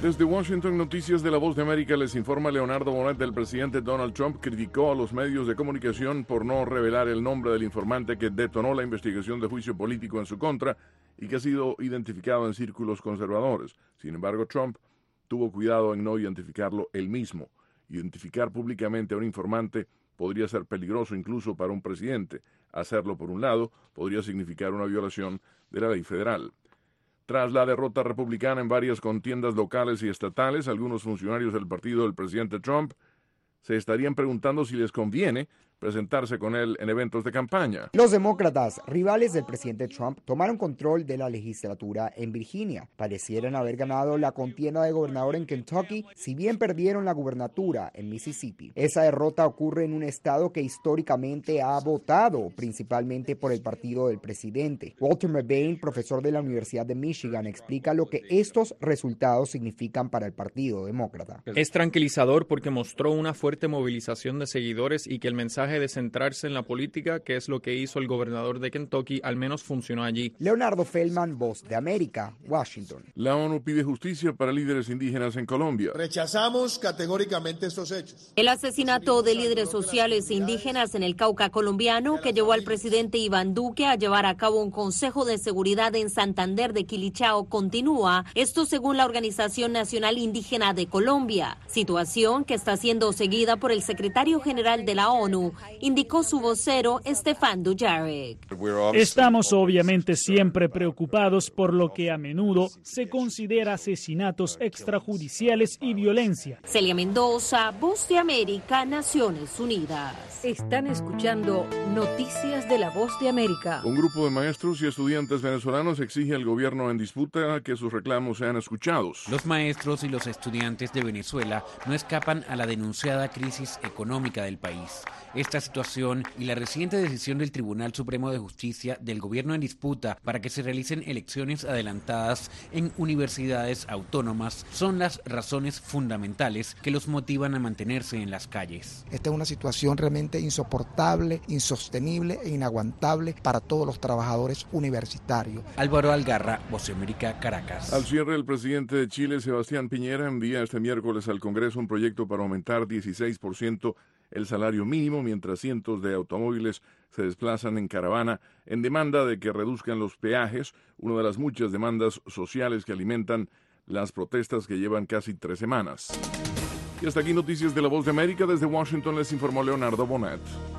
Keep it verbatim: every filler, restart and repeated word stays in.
Desde Washington, Noticias de la Voz de América, les informa Leonardo Bonet. El presidente Donald Trump criticó a los medios de comunicación por no revelar el nombre del informante que detonó la investigación de juicio político en su contra y que ha sido identificado en círculos conservadores. Sin embargo, Trump tuvo cuidado en no identificarlo él mismo. Identificar públicamente a un informante podría ser peligroso incluso para un presidente. Hacerlo, por un lado, podría significar una violación de la ley federal. Tras la derrota republicana en varias contiendas locales y estatales, algunos funcionarios del partido del presidente Trump se estarían preguntando si les conviene presentarse con él en eventos de campaña. Los demócratas, rivales del presidente Trump, tomaron control de la legislatura en Virginia. Parecieran haber ganado la contienda de gobernador en Kentucky, si bien perdieron la gubernatura en Mississippi. Esa derrota ocurre en un estado que históricamente ha votado principalmente por el partido del presidente. Walter Mebane, profesor de la Universidad de Michigan, explica lo que estos resultados significan para el partido demócrata. Es tranquilizador porque mostró una fuerte movilización de seguidores y que el mensaje de centrarse en la política, que es lo que hizo el gobernador de Kentucky, al menos funcionó allí. Leonardo Feldman, Voz de América, Washington. La ONU pide justicia para líderes indígenas en Colombia. Rechazamos categóricamente estos hechos. El asesinato de líderes sociales e indígenas en el Cauca colombiano, que llevó al presidente Iván Duque a llevar a cabo un consejo de seguridad en Santander de Quilichao, continúa. Esto según la Organización Nacional Indígena de Colombia. Situación que está siendo seguida por el secretario general de la ONU, indicó su vocero Stefan Dujarric. Estamos obviamente siempre preocupados por lo que a menudo se considera asesinatos extrajudiciales y violencia. Celia Mendoza, Voz de América, Naciones Unidas. Están escuchando Noticias de la Voz de América. Un grupo de maestros y estudiantes venezolanos exige al gobierno en disputa que sus reclamos sean escuchados. Los maestros y los estudiantes de Venezuela no escapan a la denunciada crisis económica del país. Esta situación y la reciente decisión del Tribunal Supremo de Justicia del gobierno en disputa para que se realicen elecciones adelantadas en universidades autónomas son las razones fundamentales que los motivan a mantenerse en las calles. Esta es una situación realmente insoportable, insostenible e inaguantable para todos los trabajadores universitarios. Álvaro Algarra, Voz de América, Caracas. Al cierre, el presidente de Chile, Sebastián Piñera, envía este miércoles al Congreso un proyecto para aumentar dieciséis por ciento el salario mínimo, mientras cientos de automóviles se desplazan en caravana en demanda de que reduzcan los peajes, una de las muchas demandas sociales que alimentan las protestas que llevan casi tres semanas. Y hasta aquí Noticias de la Voz de América. Desde Washington les informó Leonardo Bonet.